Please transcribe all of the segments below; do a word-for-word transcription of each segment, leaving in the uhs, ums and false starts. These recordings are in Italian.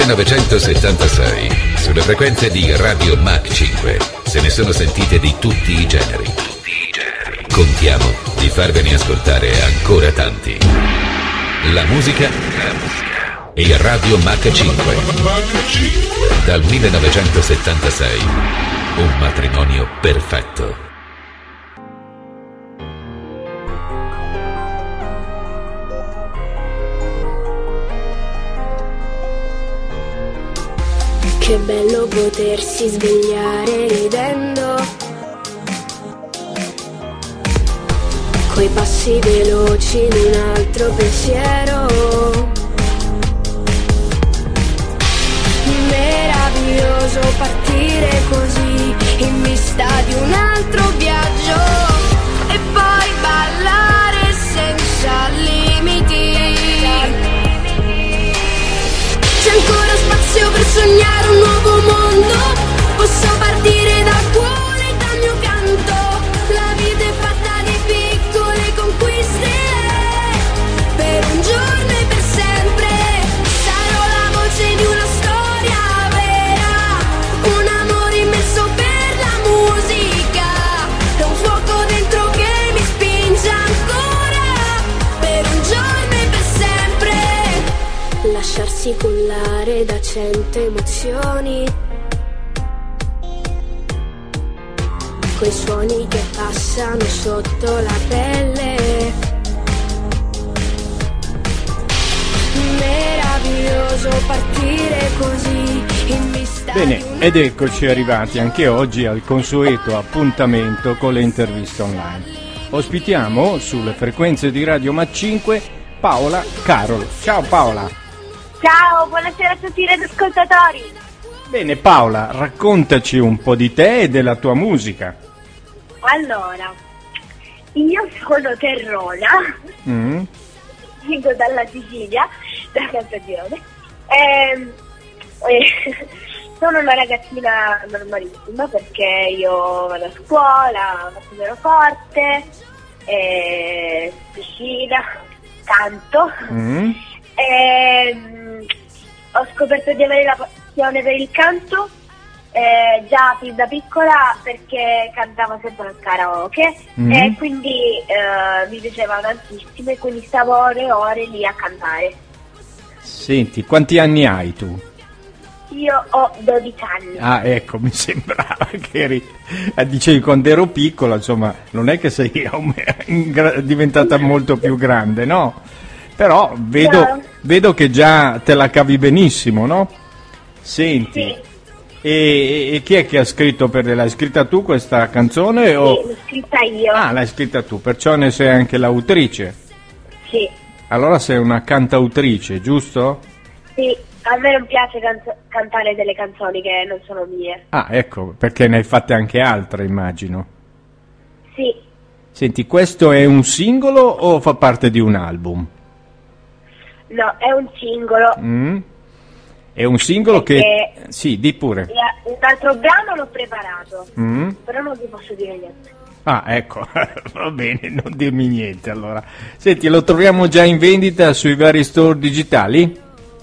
millenovecentosettantasei, sulle frequenze di Radio Mach cinque, se ne sono sentite di tutti i generi. Tutti i generi. Contiamo di farvene ascoltare ancora tanti. La musica e Radio Mach cinque. Dal millenovecentosettantasei, un matrimonio perfetto. Che bello potersi svegliare ridendo, coi passi veloci in un altro pensiero. Meraviglioso partire così in vista di un altro viaggio e poi ballare senza limiti. C'è ancora spazio per sognare un nuovo mondo, posso partire dal cuore, dal mio canto. La vita è fatta di piccole conquiste, per un giorno e per sempre. Sarò la voce di una storia vera, un amore immenso per la musica, da un fuoco dentro che mi spinge ancora, per un giorno e per sempre. Lasciarsi cullare da cento emozioni, quei suoni che passano sotto la pelle. Meraviglioso partire così in vista. Bene, ed eccoci arrivati anche oggi al consueto appuntamento con le interviste online. Ospitiamo sulle frequenze di Radio Mach cinque Paola Carol. Ciao Paola. Ciao, buonasera a tutti i radioascoltatori. Bene Paola, raccontaci un po' di te e della tua musica. Allora, io sono terrona, mm. vengo dalla Sicilia, da Caltagirone, e, e sono una ragazzina normalissima perché io vado a scuola, faccio pianoforte, e piscina, canto. Mm. E, ho scoperto di avere la passione per il canto eh, già fin da piccola perché cantavo sempre al karaoke mm. e quindi eh, mi piaceva tantissimo e quindi stavo ore e ore lì a cantare. Senti, quanti anni hai tu? Io ho dodici anni. Ah, ecco, mi sembrava che eri, dicevi quando ero piccola, insomma, non è che sei diventata molto più grande, no? Però vedo, no. vedo che già te la cavi benissimo, no? Senti, sì. e, e chi è che ha scritto per te? L'hai scritta tu questa canzone? Sì, o... l'ho scritta io. Ah, l'hai scritta tu, perciò ne sei anche l'autrice? Sì. Allora sei una cantautrice, giusto? Sì, a me non piace canzo- cantare delle canzoni che non sono mie. Ah, ecco, perché ne hai fatte anche altre, immagino. Sì. Senti, questo è un singolo o fa parte di un album? No, è un singolo. Mm. È un singolo perché che... Sì, di pure. Un altro brano l'ho preparato, mm. però non vi posso dire niente. Ah, ecco, va bene, non dirmi niente allora. Senti, lo troviamo già in vendita sui vari store digitali?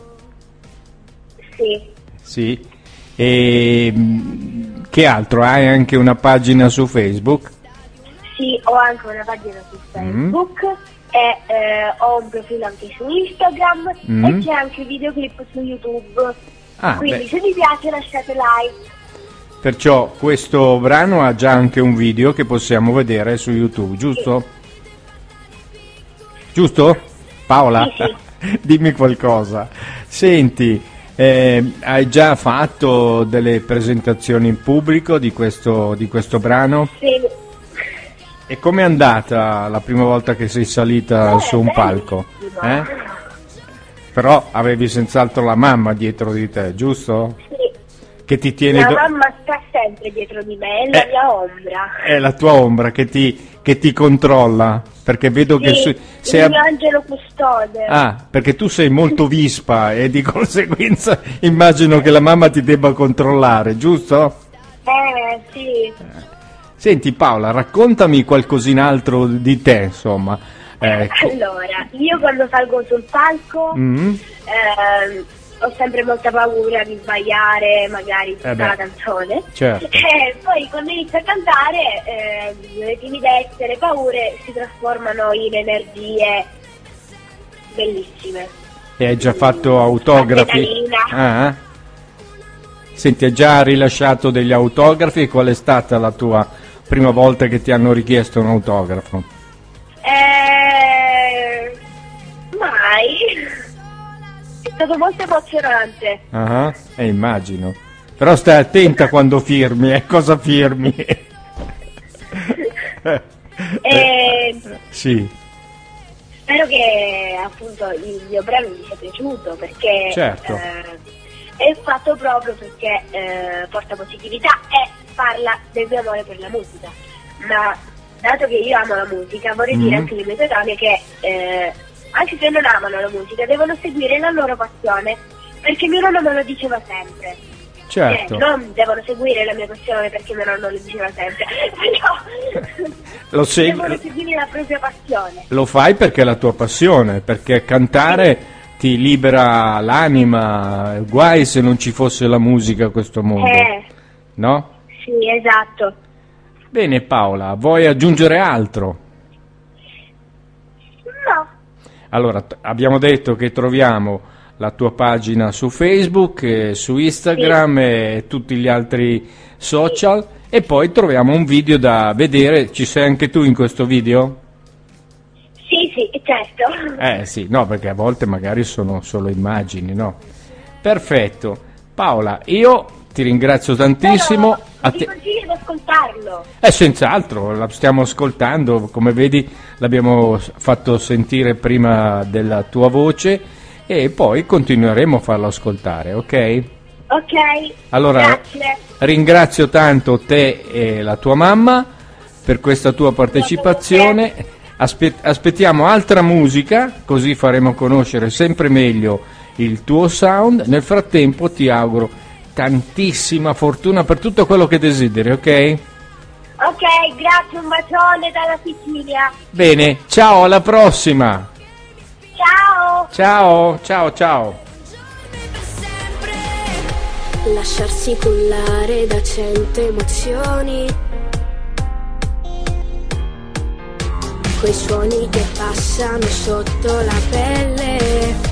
Sì. Sì. E che altro? Hai anche una pagina su Facebook? Sì, ho anche una pagina su Facebook. Mm. E eh, ho un profilo anche su Instagram mm. e c'è anche videoclip su YouTube. Ah, quindi beh. Se vi piace lasciate like. Perciò questo brano ha già anche un video che possiamo vedere su YouTube, giusto? Sì. Giusto? Paola? Sì, sì. Dimmi qualcosa. Senti, eh, hai già fatto delle presentazioni in pubblico di questo, di questo brano? Sì. E com'è andata la prima volta che sei salita eh, su un palco? Eh? Però avevi senz'altro la mamma dietro di te, giusto? Sì. Che ti tiene la do- mamma sta sempre dietro di me, è la eh, mia ombra. È la tua ombra che ti, che ti controlla, perché vedo sì, che su- sei il mio angelo custode. Ah, perché tu sei molto vispa e di conseguenza immagino che la mamma ti debba controllare, giusto? Eh, sì. Senti Paola, raccontami qualcosin'altro di te, insomma. Eh, allora, io quando salgo sul palco mm-hmm. eh, ho sempre molta paura di sbagliare magari tutta eh la canzone. Certo. E poi quando inizio a cantare eh, le timidezze, le paure si trasformano in energie bellissime. E hai già fatto autografi? Ah, senti, hai già rilasciato degli autografi? Qual è stata la tua prima volta che ti hanno richiesto un autografo? Eh, mai. È stato molto emozionante. Ah, eh, immagino. Però stai attenta quando firmi, eh, cosa firmi? eh, sì. Spero che appunto il mio brano vi sia piaciuto, perché certo. eh, è fatto proprio perché eh, porta positività e parla del mio amore per la musica. Ma dato che io amo la musica, vorrei mm. dire anche alle mie coetanee che eh, anche se non amano la musica devono seguire la loro passione, perché mio nonno me lo diceva sempre. Certo. Eh, non devono seguire la mia passione perché mio nonno lo diceva sempre, però lo segui, devono seguire la propria passione. Lo fai perché è la tua passione, perché cantare sì. ti libera l'anima, guai se non ci fosse la musica a questo mondo, eh, no? Sì, esatto. Bene Paola, vuoi aggiungere altro? No. Allora, t- abbiamo detto che troviamo la tua pagina su Facebook, eh, su Instagram sì. e tutti gli altri social, e poi troviamo un video da vedere. Ci sei anche tu in questo video? Sì, sì, certo. Eh sì, no, perché a volte magari sono solo immagini, no? Perfetto. Paola, io ti ringrazio tantissimo. Però, a ti te... consiglio di ascoltarlo. Eh, senz'altro, la stiamo ascoltando, come vedi l'abbiamo fatto sentire prima della tua voce e poi continueremo a farlo ascoltare, ok? Ok, allora, grazie. Ringrazio tanto te e la tua mamma per questa tua partecipazione. Aspe- aspettiamo altra musica, così faremo conoscere sempre meglio il tuo sound. Nel frattempo ti auguro tantissima fortuna per tutto quello che desideri, ok? Ok, grazie, un bacione dalla Sicilia. Bene, ciao, alla prossima. Ciao. Ciao, ciao, ciao. Lasciarsi cullare da cento emozioni, quei suoni che passano sotto la pelle.